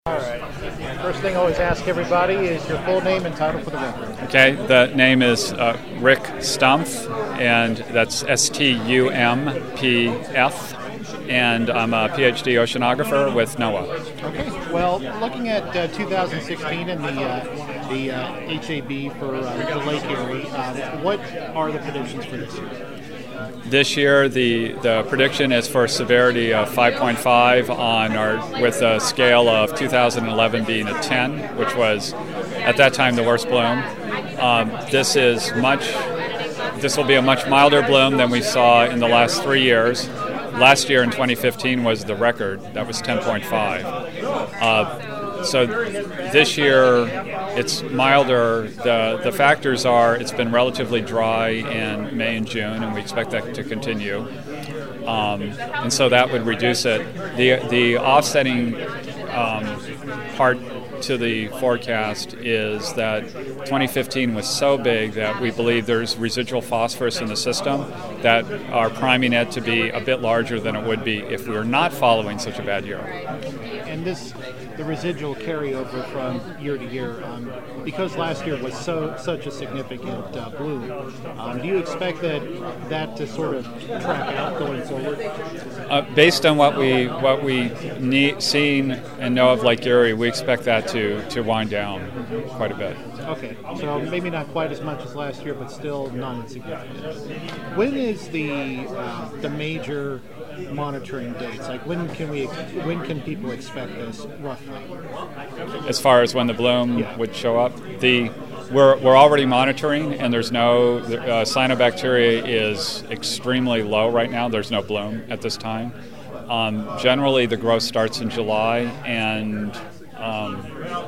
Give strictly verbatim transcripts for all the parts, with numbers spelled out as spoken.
All right. First thing I always ask everybody is your full name and title for the record. Okay, the name is uh, Rick Stumpf, and that's S T U M P F, and I'm a PhD oceanographer with NOAA. Okay. Well, looking at uh, two thousand sixteen and the uh, the uh, H A B for uh, the Lake Erie, uh, what are the predictions for this year? This year, the, the prediction is for severity of five point five on our with a scale of two thousand eleven being a ten, which was at that time the worst bloom. Um, this is much. This will be a much milder bloom than we saw in the last three years. Last year in twenty fifteen was the record. That was ten point five. Uh, so this year it's milder. The the factors are it's been relatively dry in May and June, and we expect that to continue. Um, and so that would reduce it. The the offsetting um, part to the forecast is that twenty fifteen was so big that we believe there's residual phosphorus in the system that are priming it to be a bit larger than it would be if we were not following such a bad year. And this, the residual carryover from year to year, um, because last year was so such a significant uh, bloom, um, do you expect that that to sort of track out going forward? Uh, based on what we what we need, seen and know of Lake Erie, we expect that to, to wind down quite a bit. Okay, so maybe not quite as much as last year, but still not insignificant. When is the uh, the major monitoring dates? Like when can we when can people expect this roughly? As far as when the bloom yeah. would show up, the we're we're already monitoring, and there's no uh, cyanobacteria is extremely low right now. There's no bloom at this time. Um, generally, the growth starts in July, and um,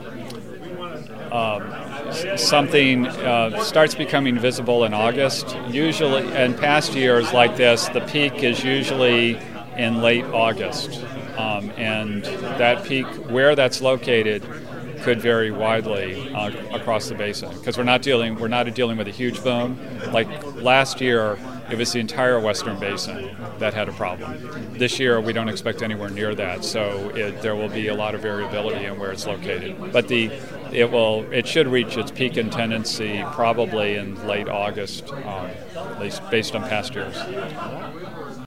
um, something uh, starts becoming visible in August. Usually, in past years like this, the peak is usually in late August, um, and that peak, where that's located, could vary widely uh, across the basin because we're not dealing we're not dealing with a huge boom. Like last year, it was the entire western basin that had a problem. This year, we don't expect anywhere near that, so it, there will be a lot of variability in where it's located. But the it will it should reach its peak in tendency probably in late August, um, at least based on past years.